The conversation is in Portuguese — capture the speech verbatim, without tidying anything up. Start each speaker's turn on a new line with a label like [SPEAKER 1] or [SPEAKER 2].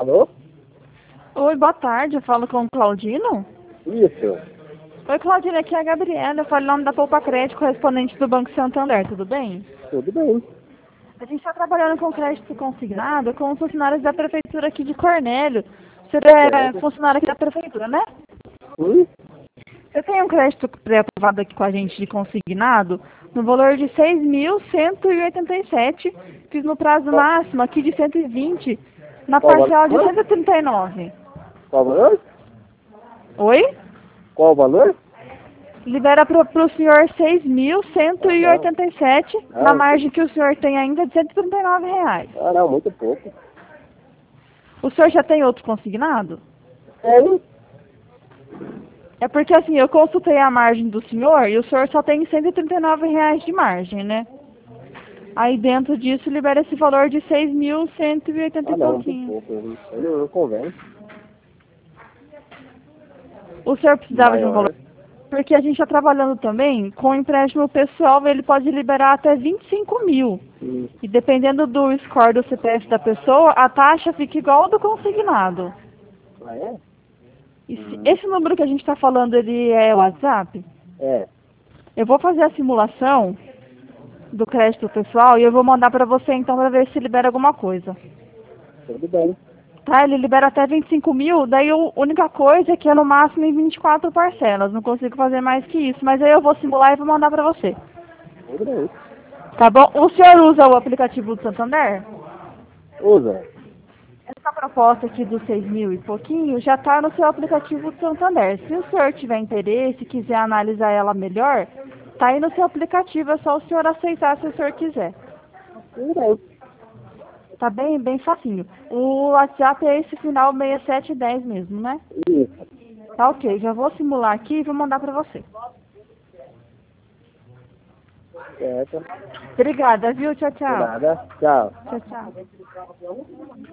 [SPEAKER 1] Alô?
[SPEAKER 2] Oi, boa tarde. Eu falo com o Claudino.
[SPEAKER 1] Isso.
[SPEAKER 2] Oi, Claudino. Aqui é a Gabriela. Eu falo em nome da Poupa Crédito, correspondente do Banco Santander. Tudo bem?
[SPEAKER 1] Tudo bem.
[SPEAKER 2] A gente está trabalhando com crédito consignado com os funcionários da prefeitura aqui de Cornélio. Você é
[SPEAKER 1] Certo.
[SPEAKER 2] funcionário aqui da prefeitura, né?
[SPEAKER 1] Hum?
[SPEAKER 2] Você tem um crédito pré-aprovado aqui com a gente de consignado no valor de seis mil cento e oitenta e sete. Fiz no prazo
[SPEAKER 1] Qual,
[SPEAKER 2] máximo aqui de cento e vinte, na
[SPEAKER 1] qual
[SPEAKER 2] parcial de
[SPEAKER 1] valor?
[SPEAKER 2] cento e trinta e nove.
[SPEAKER 1] Qual valor?
[SPEAKER 2] Oi?
[SPEAKER 1] Qual valor?
[SPEAKER 2] Libera para o senhor seis mil cento
[SPEAKER 1] Ah,
[SPEAKER 2] e
[SPEAKER 1] não.
[SPEAKER 2] oitenta e sete, na
[SPEAKER 1] Ah,
[SPEAKER 2] margem que o senhor tem ainda de cento e trinta e nove reais.
[SPEAKER 1] ah, não, muito pouco.
[SPEAKER 2] O senhor já tem outro consignado?
[SPEAKER 1] Sério?
[SPEAKER 2] É porque assim, eu consultei a margem do senhor e o senhor só tem cento e trinta e nove reais de margem, né? Aí dentro disso libera esse valor de seis mil cento e oitenta
[SPEAKER 1] Ah,
[SPEAKER 2] e
[SPEAKER 1] não, muito
[SPEAKER 2] pouquinho.
[SPEAKER 1] pouco. Eu não, não convém.
[SPEAKER 2] O senhor precisava de um valor?
[SPEAKER 1] Maior.
[SPEAKER 2] Porque a gente está trabalhando também com empréstimo pessoal, ele pode liberar até vinte e cinco mil.
[SPEAKER 1] Hum.
[SPEAKER 2] E dependendo do score do C P F da pessoa, a taxa fica igual ao do consignado.
[SPEAKER 1] Ah, é?
[SPEAKER 2] E se-
[SPEAKER 1] Hum.
[SPEAKER 2] esse número que a gente está falando, ele é o WhatsApp?
[SPEAKER 1] É.
[SPEAKER 2] Eu vou fazer a simulação do crédito pessoal e eu vou mandar para você então para ver se libera alguma coisa.
[SPEAKER 1] Tudo bem.
[SPEAKER 2] Tá, ele libera até vinte e cinco mil, daí a única coisa é que é no máximo em vinte e quatro parcelas, não consigo fazer mais que isso, mas aí eu vou simular e vou mandar para você.
[SPEAKER 1] Tudo bem.
[SPEAKER 2] Tá bom? O senhor usa o aplicativo do Santander?
[SPEAKER 1] Usa.
[SPEAKER 2] Essa proposta aqui dos seis mil e pouquinho já está no seu aplicativo do Santander. Se o senhor tiver interesse e quiser analisar ela melhor, tá aí no seu aplicativo, é só o senhor aceitar se o senhor quiser.
[SPEAKER 1] Tudo bem.
[SPEAKER 2] Tá bem, bem facinho. O WhatsApp é esse final seis sete um zero mesmo, né?
[SPEAKER 1] Isso.
[SPEAKER 2] Tá ok, já vou simular aqui e vou mandar pra você.
[SPEAKER 1] Certo.
[SPEAKER 2] Obrigada, viu? Tchau,
[SPEAKER 1] De
[SPEAKER 2] tchau.
[SPEAKER 1] nada. Tchau.
[SPEAKER 2] Tchau, tchau.